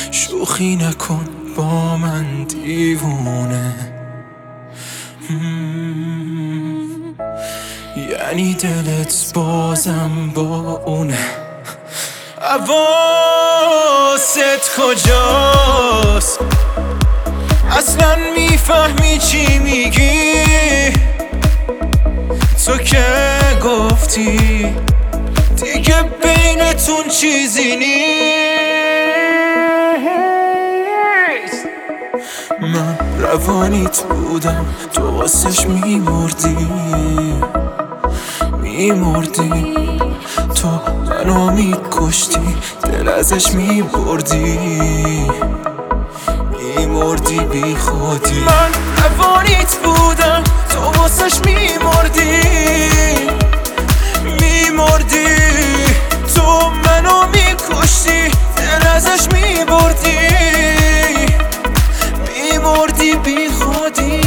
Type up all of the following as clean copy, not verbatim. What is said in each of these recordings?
شوخی نکن با من دیوونه. یعنی دلت بازم با اونه. حواست کجاست؟ اصلا میفهمی چی میگی؟ تو که گفتی دیگه بینتون چیزی نیست. من روانیت بودم، تو واسش میمردی. تو منو میکشتی، دل ازش میبردی بی خودی. من روانیت بودم، تو واسش میمردی. تو منو میکشتی، دل ازش میبردی بی خودی.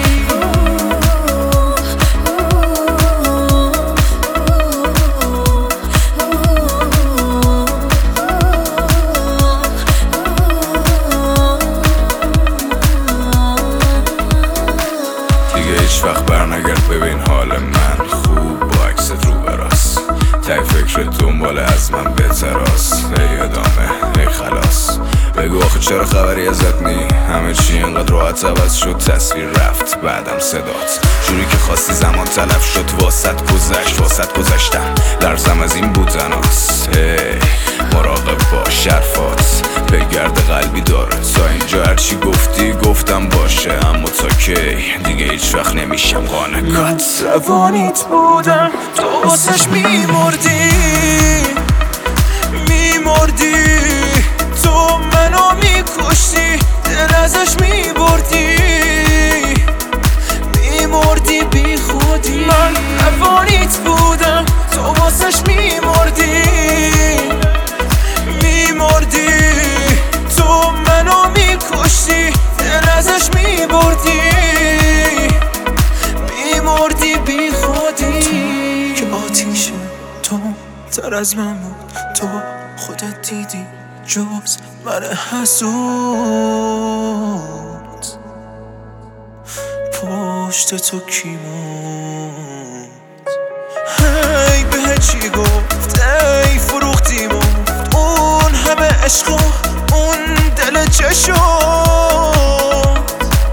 هیچ وقت برنگرد ببین حال من خوب با عکست رو براست. تای فکر دنبال از من بهتراست. ای ادامه ای خلاص، بگو آخه چرا خبری ازت نی؟ همه چی اینقدر راحت عوض شد، تصویر رفت بعدم صدات. جوری که خواستی زمان تلف شد، واسط گذشتم لرزم از این بودناست. هی مراقب باش حرفات بگرد قلبی داره. تا اینجا هرچی گفتی گفتم باشه، اما تا کی دیگه هیچ وقت نمیشم قانع. من روانیت بودم، تو واسش میمردی. تو منو میکشتی، دل ازش میبردی بی خودی. من روانیت بودم، تو واسش میمردی. تو منو میکشتی، دل ازش میبردی بی خودی. که آتیشه تو تر از من بود، تو خودت دیدی جز من حسود. پشت تو کی موند؟ هی به چی گفت؟ ای فروختی مفت اون همه عشق و اون دل چه شد؟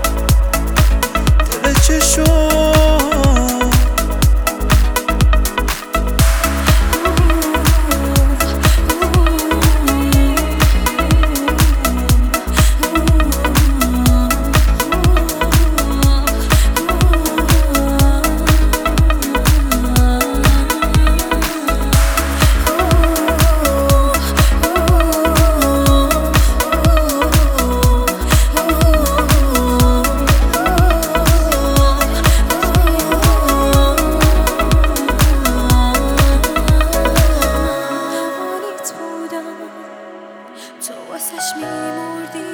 تو واسش میمردی.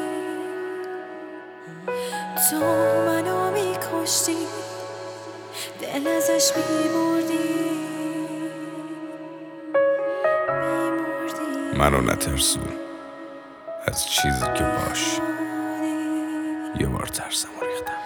تو منو میکشتی، دل ازش میبردی. منو نترسون از چیزی که باش. یه بار ترسم ریختم.